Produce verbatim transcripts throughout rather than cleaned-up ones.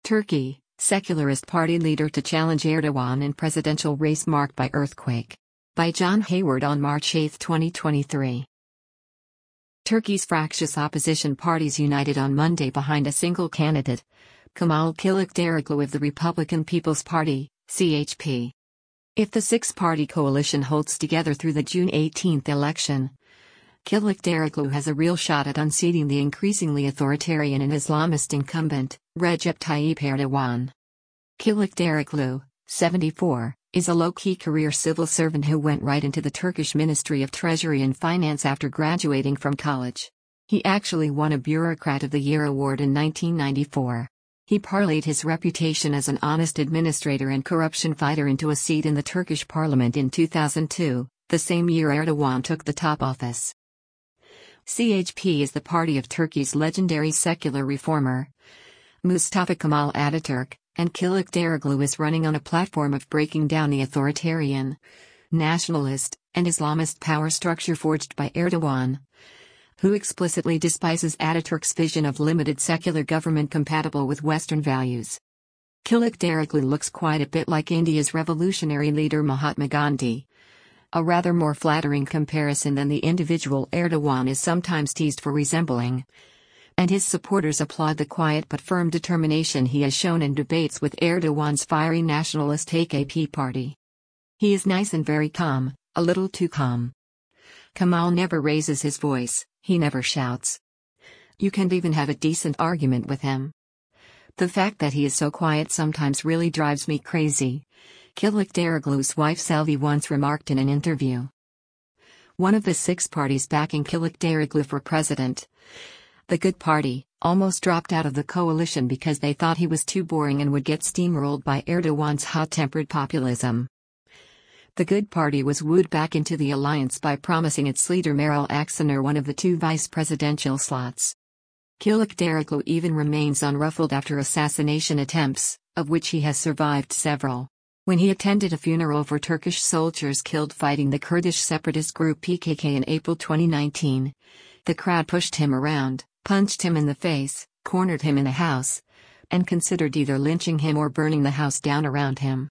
Turkey, secularist party leader to challenge Erdogan in presidential race marked by earthquake. By John Hayward on March eighth twenty twenty-three. Turkey's fractious opposition parties united on Monday behind a single candidate, Kemal Kılıçdaroğlu of the Republican People's Party, C H P. If the six-party coalition holds together through the June eighteenth election, Kılıçdaroğlu has a real shot at unseating the increasingly authoritarian and Islamist incumbent, Recep Tayyip Erdogan. Kılıçdaroğlu, seventy-four, is a low-key career civil servant who went right into the Turkish Ministry of Treasury and Finance after graduating from college. He actually won a Bureaucrat of the Year award in nineteen ninety-four. He parlayed his reputation as an honest administrator and corruption fighter into a seat in the Turkish parliament in two thousand two, the same year Erdogan took the top office. C H P is the party of Turkey's legendary secular reformer, Mustafa Kemal Ataturk, and Kılıçdaroğlu is running on a platform of breaking down the authoritarian, nationalist, and Islamist power structure forged by Erdogan, who explicitly despises Ataturk's vision of limited secular government compatible with Western values. Kılıçdaroğlu looks quite a bit like India's revolutionary leader Mahatma Gandhi, a rather more flattering comparison than the individual Erdogan is sometimes teased for resembling, and his supporters applaud the quiet but firm determination he has shown in debates with Erdogan's fiery nationalist A K P party. He is nice and very calm, a little too calm. Kemal never raises his voice, he never shouts. You can't even have a decent argument with him. The fact that he is so quiet sometimes really drives me crazy, Kılıçdaroğlu's wife Selvi once remarked in an interview. One of the six parties backing Kılıçdaroğlu for president, the Good Party, almost dropped out of the coalition because they thought he was too boring and would get steamrolled by Erdogan's hot-tempered populism. The Good Party was wooed back into the alliance by promising its leader Meral Akşener one of the two vice-presidential slots. Kılıçdaroğlu even remains unruffled after assassination attempts, of which he has survived several. When he attended a funeral for Turkish soldiers killed fighting the Kurdish separatist group P K K in April twenty nineteen, the crowd pushed him around, punched him in the face, cornered him in a house, and considered either lynching him or burning the house down around him.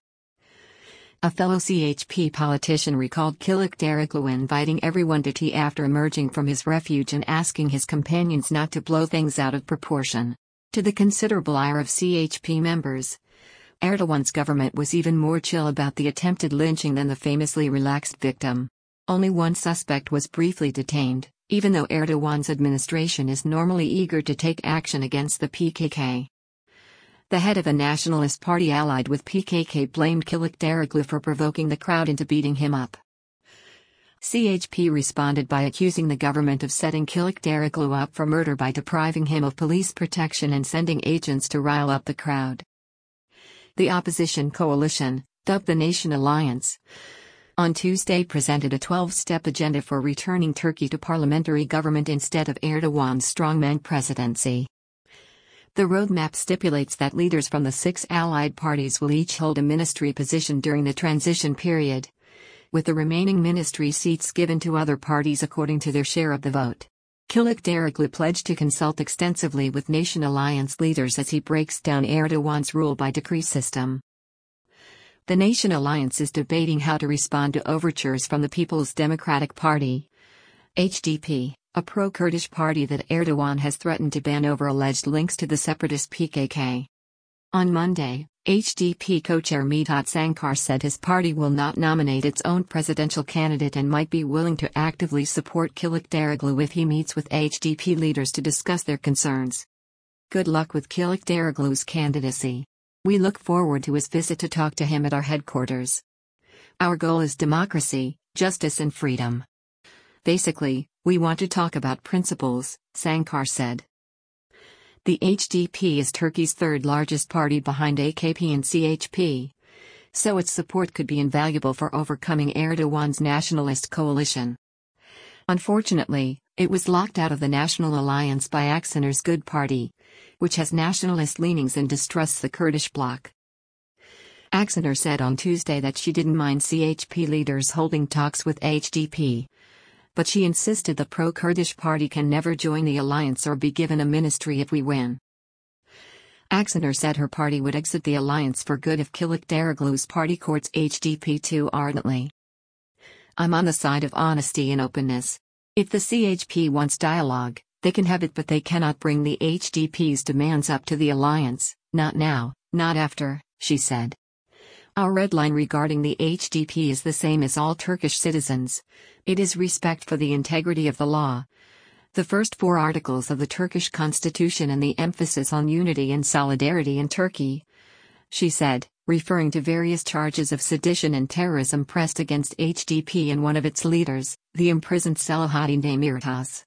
A fellow C H P politician recalled Kılıçdaroğlu inviting everyone to tea after emerging from his refuge and asking his companions not to blow things out of proportion. To the considerable ire of C H P members, Erdogan's government was even more chill about the attempted lynching than the famously relaxed victim. Only one suspect was briefly detained, even though Erdogan's administration is normally eager to take action against the P K K. The head of a nationalist party allied with P K K blamed Kılıçdaroğlu for provoking the crowd into beating him up. C H P responded by accusing the government of setting Kılıçdaroğlu up for murder by depriving him of police protection and sending agents to rile up the crowd. The opposition coalition, dubbed the Nation Alliance, on Tuesday presented a twelve-step agenda for returning Turkey to parliamentary government instead of Erdogan's strongman presidency. The roadmap stipulates that leaders from the six allied parties will each hold a ministry position during the transition period, with the remaining ministry seats given to other parties according to their share of the vote. Kılıçdaroğlu pledged to consult extensively with Nation Alliance leaders as he breaks down Erdogan's rule-by-decree system. The Nation Alliance is debating how to respond to overtures from the People's Democratic Party, H D P, a pro-Kurdish party that Erdogan has threatened to ban over alleged links to the separatist P K K. On Monday, H D P co-chair Mithat Sancar said his party will not nominate its own presidential candidate and might be willing to actively support Kılıçdaroğlu if he meets with H D P leaders to discuss their concerns. Good luck with Kılıçdaroğlu's candidacy. We look forward to his visit to talk to him at our headquarters. Our goal is democracy, justice and freedom. Basically, we want to talk about principles, Sancar said. The H D P is Turkey's third largest party behind A K P and C H P, so its support could be invaluable for overcoming Erdogan's nationalist coalition. Unfortunately, it was locked out of the National Alliance by Akşener's Good Party, which has nationalist leanings and distrusts the Kurdish bloc. Akşener said on Tuesday that she didn't mind C H P leaders holding talks with H D P, but she insisted the pro-Kurdish party can never join the alliance or be given a ministry if we win. Akşener said her party would exit the alliance for good if Kılıçdaroğlu's party courts H D P too ardently. I'm on the side of honesty and openness. If the C H P wants dialogue, they can have it, but they cannot bring the H D P's demands up to the alliance, not now, not after, she said. Our red line regarding the H D P is the same as all Turkish citizens. It is respect for the integrity of the law. The first four articles of the Turkish constitution and the emphasis on unity and solidarity in Turkey, she said, referring to various charges of sedition and terrorism pressed against H D P and one of its leaders, the imprisoned Selahattin Demirtas.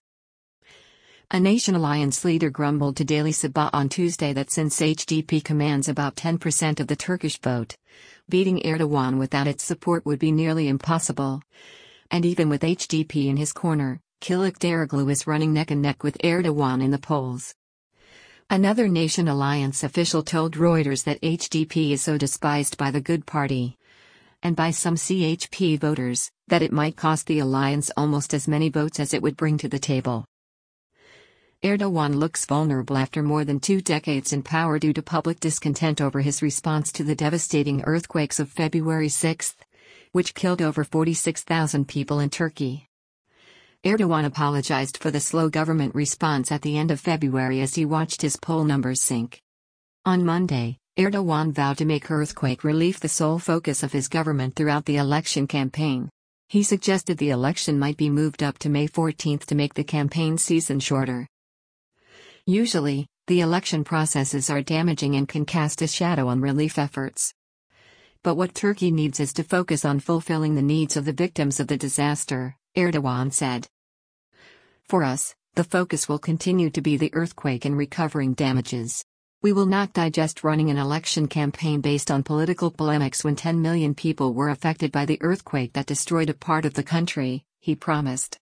A Nation Alliance leader grumbled to Daily Sabah on Tuesday that since H D P commands about ten percent of the Turkish vote, beating Erdogan without its support would be nearly impossible. And even with H D P in his corner, Kılıçdaroğlu is running neck and neck with Erdogan in the polls. Another Nation Alliance official told Reuters that H D P is so despised by the Good Party and by some C H P voters that it might cost the alliance almost as many votes as it would bring to the table. Erdogan looks vulnerable after more than two decades in power due to public discontent over his response to the devastating earthquakes of February sixth, which killed over forty-six thousand people in Turkey. Erdogan apologized for the slow government response at the end of February as he watched his poll numbers sink. On Monday, Erdogan vowed to make earthquake relief the sole focus of his government throughout the election campaign. He suggested the election might be moved up to May fourteenth to make the campaign season shorter. Usually, the election processes are damaging and can cast a shadow on relief efforts. But what Turkey needs is to focus on fulfilling the needs of the victims of the disaster, Erdogan said. For us, the focus will continue to be the earthquake and recovering damages. We will not digest running an election campaign based on political polemics when ten million people were affected by the earthquake that destroyed a part of the country, he promised.